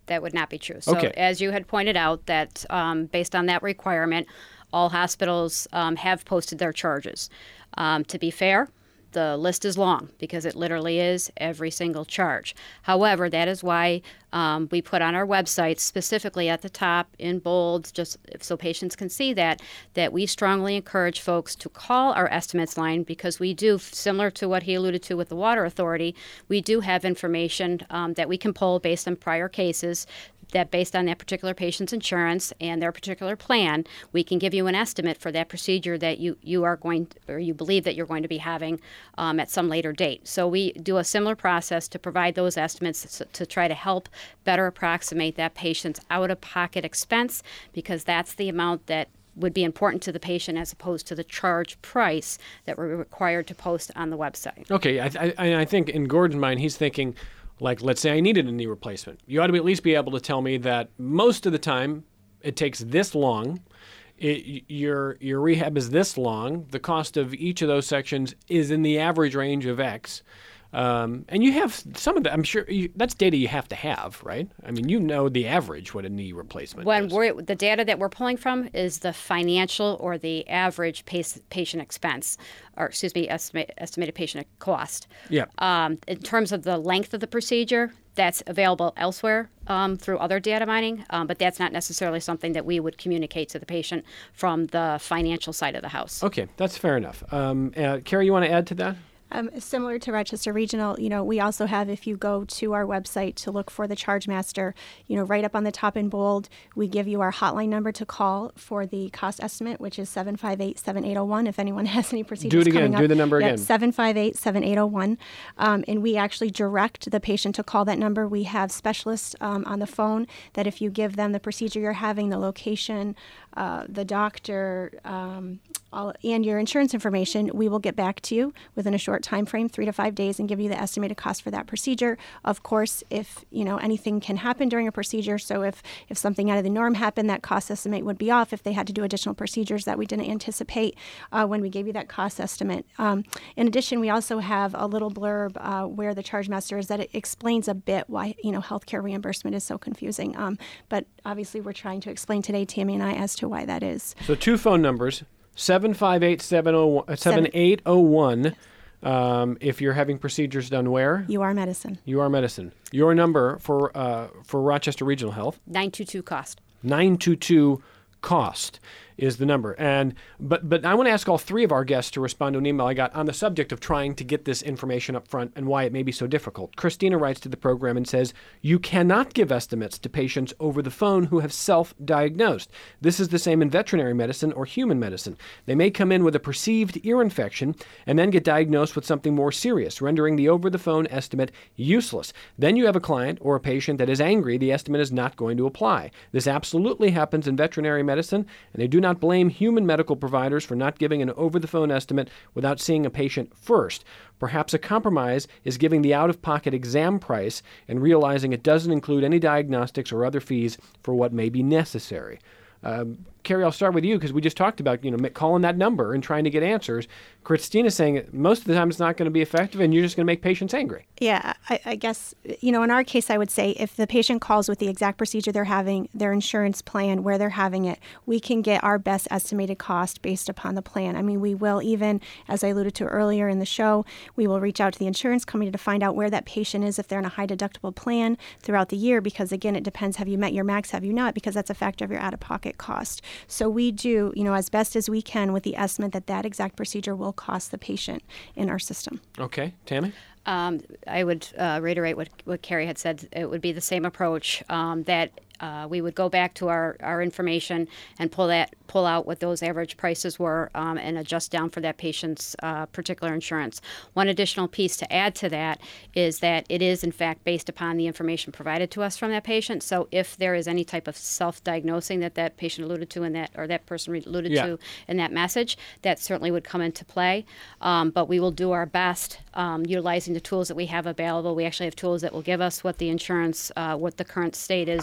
That would not be true. So Okay. as you had pointed out, that um, based on that requirement, all hospitals um, have posted their charges. Um, to be fair, the list is long because it literally is every single charge. However, that is why um, we put on our website specifically at the top in bold, just so patients can see that, that we strongly encourage folks to call our estimates line, because we do, similar to what he alluded to with the Water Authority, we do have information um, that we can pull based on prior cases, that based on that particular patient's insurance and their particular plan, we can give you an estimate for that procedure that you, you are going, or you believe that you're going to be having um, at some later date. So we do a similar process to provide those estimates to, to try to help better approximate that patient's out-of-pocket expense, because that's the amount that would be important to the patient as opposed to the charge price that we're required to post on the website. Okay, I, I, I think in Gordon's mind, he's thinking, like, let's say I needed a knee replacement. You ought to at least be able to tell me that most of the time it takes this long, it, your your rehab is this long, the cost of each of those sections is in the average range of X. Um, and you have some of that, I'm sure, you, that's data you have to have, right? I mean, you know the average what a knee replacement When is. we're, the data that we're pulling from is the financial or the average pace, patient expense, or excuse me, estimate, estimated patient cost. Yeah. Um, in terms of the length of the procedure, that's available elsewhere um, through other data mining, um, but that's not necessarily something that we would communicate to the patient from the financial side of the house. Okay, that's fair enough. Um, uh, Carrie, you want to add to that? Um, similar to Rochester Regional, you know, we also have, if you go to our website to look for the Charge Master, you know, right up on the top in bold, we give you our hotline number to call for the cost estimate, which is seven five eight, seven eight zero one. If anyone has any procedures Do it again. coming up. Do the number Yep, again. seven five eight, seven eight zero one. Um, and we actually direct the patient to call that number. We have specialists um, on the phone that if you give them the procedure you're having, the location, uh, the doctor, um, all, and your insurance information, we will get back to you within a short time frame, three to five days, and give you the estimated cost for that procedure. Of course, if you know anything can happen during a procedure, so if if something out of the norm happened, that cost estimate would be off. If they had to do additional procedures that we didn't anticipate uh, when we gave you that cost estimate. Um, in addition, we also have a little blurb uh, where the Charge Master is that it explains a bit why you know healthcare reimbursement is so confusing. Um, but obviously, we're trying to explain today, Tammy and I, as to why that is. So two phone numbers, seven five eight, seven eight zero one. Um, if you're having procedures done where? U R Medicine. U R Medicine. Your number for uh, for Rochester Regional Health? nine two two cost. nine two two cost is the number. And but but I want to ask all three of our guests to respond to an email I got on the subject of trying to get this information up front and why it may be so difficult. Christina writes to the program and says, you cannot give estimates to patients over the phone who have self-diagnosed. This is the same in veterinary medicine or human medicine. They may come in with a perceived ear infection and then get diagnosed with something more serious, rendering the over-the-phone estimate useless. Then you have a client or a patient that is angry the estimate is not going to apply. This absolutely happens in veterinary medicine, and they do not blame human medical providers for not giving an over-the-phone estimate without seeing a patient first. Perhaps a compromise is giving the out-of-pocket exam price and realizing it doesn't include any diagnostics or other fees for what may be necessary. Um, Carrie, I'll start with you because we just talked about, you know, calling that number and trying to get answers. Christina's saying most of the time it's not going to be effective and you're just going to make patients angry. Yeah, I, I guess, you know, in our case, I would say if the patient calls with the exact procedure they're having, their insurance plan, where they're having it, we can get our best estimated cost based upon the plan. I mean, we will even, as I alluded to earlier in the show, we will reach out to the insurance company to find out where that patient is if they're in a high deductible plan throughout the year, because again, it depends, have you met your max, have you not, because that's a factor of your out-of-pocket cost. So we do, you know, as best as we can with the estimate that that exact procedure will cost the patient in our system. Okay. Tammy? Um, I would uh, reiterate what, what Carrie had said. It would be the same approach um, that uh, we would go back to our, our information and pull that pull out what those average prices were um, and adjust down for that patient's uh, particular insurance. One additional piece to add to that is that it is in fact based upon the information provided to us from that patient. So if there is any type of self-diagnosing that that patient alluded to in that, or that person alluded yeah. to in that message, that certainly would come into play. Um, but we will do our best um, utilizing the tools that we have available. We actually have tools that will give us what the insurance, uh, what the current state is in terms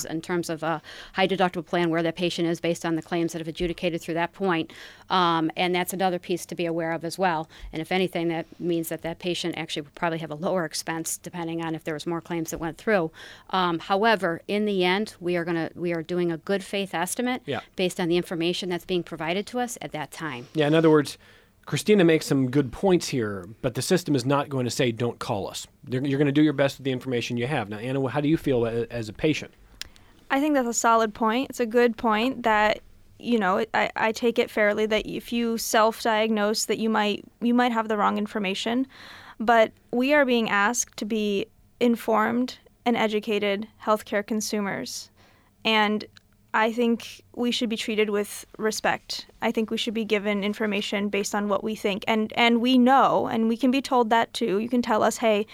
terms of a high deductible plan where that patient is based on the claims that have adjudicated through that point. Um, and that's another piece to be aware of as well. And if anything, that means that that patient actually would probably have a lower expense depending on if there was more claims that went through. Um, however, in the end, we are going to we are doing a good faith estimate yeah. based on the information that's being provided to us at that time. Yeah, in other words, Christina makes some good points here, but the system is not going to say, don't call us. They're, you're going to do your best with the information you have. Now, Anna, how do you feel as a patient? I think that's a solid point. It's a good point that, you know, I, I take it fairly that if you self-diagnose that you might you might have the wrong information, but we are being asked to be informed and educated healthcare consumers. And I think we should be treated with respect. I think we should be given information based on what we think. And and we know, and we can be told that too. You can tell us, hey,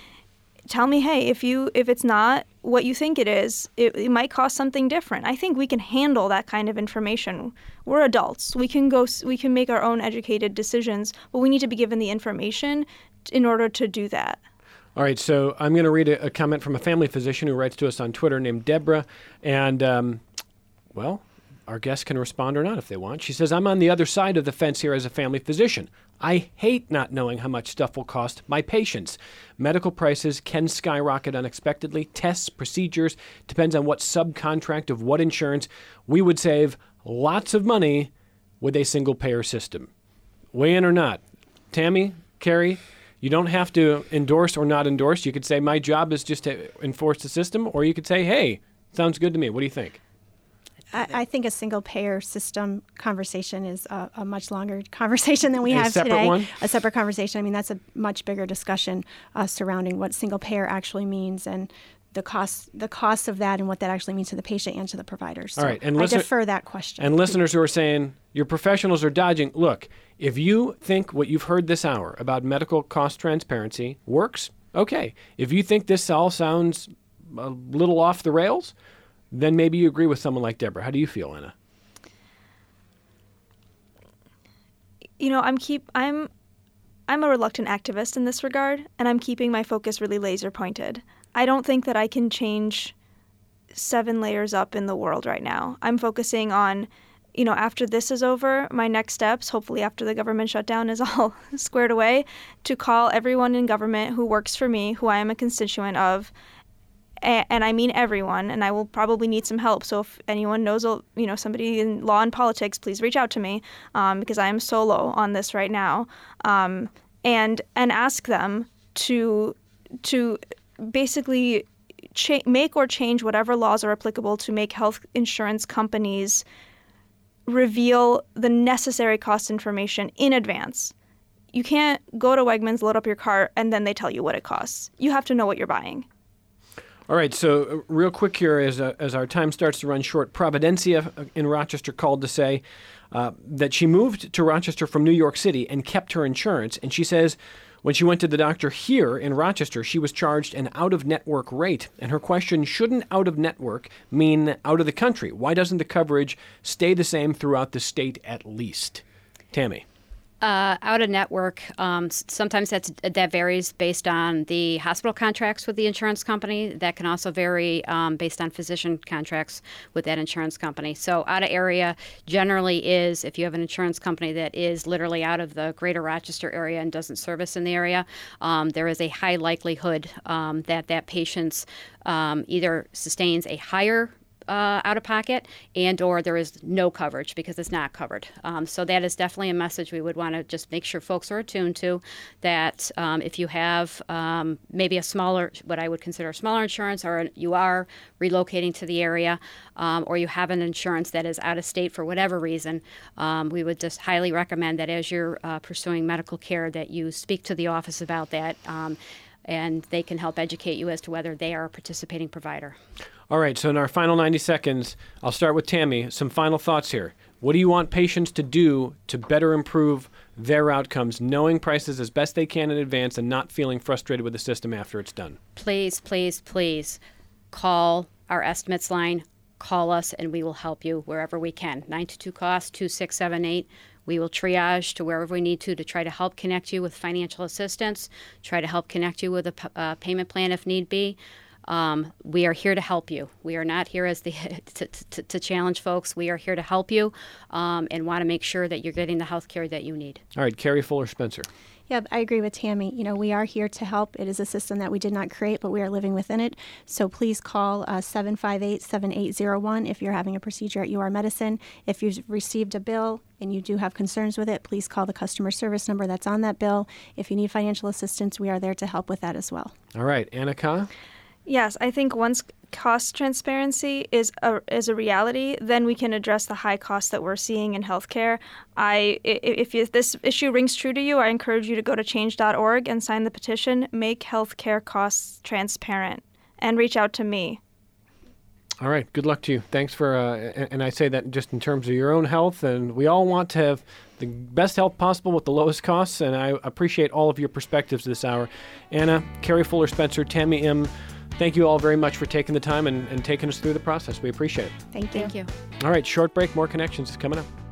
tell me, hey, if you if it's not what you think it is, it, it might cost something different. I think we can handle that kind of information. We're adults. We can go we can make our own educated decisions, but we need to be given the information in order to do that. All right, so I'm going to read a, a comment from a family physician who writes to us on Twitter named Deborah, and um, well, our guests can respond or not if they want. She says, I'm on the other side of the fence here as a family physician. I hate not knowing how much stuff will cost my patients. Medical prices can skyrocket unexpectedly. Tests, procedures, depends on what subcontract of what insurance. We would save lots of money with a single-payer system. Weigh in or not? Tammy, Carrie, you don't have to endorse or not endorse. You could say, my job is just to enforce the system, or you could say, hey, sounds good to me. What do you think? I, I think a single-payer system conversation is a, a much longer conversation than we a have separate today. One? A separate conversation. I mean, that's a much bigger discussion uh, surrounding what single-payer actually means and the cost, the cost of that and what that actually means to the patient and to the provider. So All right, and I listen- defer that question. And listeners who are saying, your professionals are dodging, look, if you think what you've heard this hour about medical cost transparency works, okay. If you think this all sounds a little off the rails, then maybe you agree with someone like Deborah. How do you feel, Anna? You know, I'm keep I'm I'm a reluctant activist in this regard, and I'm keeping my focus really laser pointed. I don't think that I can change seven layers up in the world right now. I'm focusing on, you know, after this is over, my next steps, hopefully after the government shutdown is all squared away, to call everyone in government who works for me, who I am a constituent of, and I mean everyone, and I will probably need some help. So if anyone knows, you know, somebody in law and politics, please reach out to me um, because I am solo on this right now, um, and and ask them to to basically cha- make or change whatever laws are applicable to make health insurance companies reveal the necessary cost information in advance. You can't go to Wegmans, load up your cart, and then they tell you what it costs. You have to know what you're buying. All right, so uh, real quick here, as, uh, as our time starts to run short, Providencia in Rochester called to say uh, that she moved to Rochester from New York City and kept her insurance. And she says when she went to the doctor here in Rochester, she was charged an out-of-network rate. And her question, shouldn't out-of-network mean out of the country? Why doesn't the coverage stay the same throughout the state at least? Tammy. Uh, out of network, um, sometimes that's, that varies based on the hospital contracts with the insurance company. That can also vary um, based on physician contracts with that insurance company. So out of area generally is, if you have an insurance company that is literally out of the greater Rochester area and doesn't service in the area, um, there is a high likelihood um, that that patient um, either sustains a higher Uh, out of pocket, and or there is no coverage because it's not covered. Um, so that is definitely a message we would want to just make sure folks are attuned to, that um, if you have um, maybe a smaller, what I would consider a smaller insurance, or you are relocating to the area, um, or you have an insurance that is out of state for whatever reason, um, we would just highly recommend that as you're uh, pursuing medical care that you speak to the office about that, um, and they can help educate you as to whether they are a participating provider. All right, so in our final ninety seconds, I'll start with Tammy. Some final thoughts here. What do you want patients to do to better improve their outcomes, knowing prices as best they can in advance and not feeling frustrated with the system after it's done? Please, please, please call our estimates line. Call us, and we will help you wherever we can. nine two two cost two six seven eight. We will triage to wherever we need to to try to help connect you with financial assistance, try to help connect you with a p- uh, payment plan if need be. Um, we are here to help you. We are not here as the to, to, to challenge folks. We are here to help you um, and want to make sure that you're getting the health care that you need. All right, Carrie Fuller Spencer. Yeah, I agree with Tammy. You know, we are here to help. It is a system that we did not create, but we are living within it. So please call uh, seven five eight, seven eight zero one if you're having a procedure at U R Medicine. If you've received a bill and you do have concerns with it, please call the customer service number that's on that bill. If you need financial assistance, we are there to help with that as well. All right, Annika? Yes, I think once cost transparency is a, is a reality, then we can address the high costs that we're seeing in healthcare. I, if you, this issue rings true to you, I encourage you to go to change dot org and sign the petition, Make Healthcare Costs Transparent, and reach out to me. All right, good luck to you. Thanks for, uh, and I say that just in terms of your own health, and we all want to have the best health possible with the lowest costs, and I appreciate all of your perspectives this hour. Anna, Carrie Fuller Spencer, Tammy M., thank you all very much for taking the time and, and taking us through the process. We appreciate it. Thank you. Thank you. All right, short break. More Connections is coming up.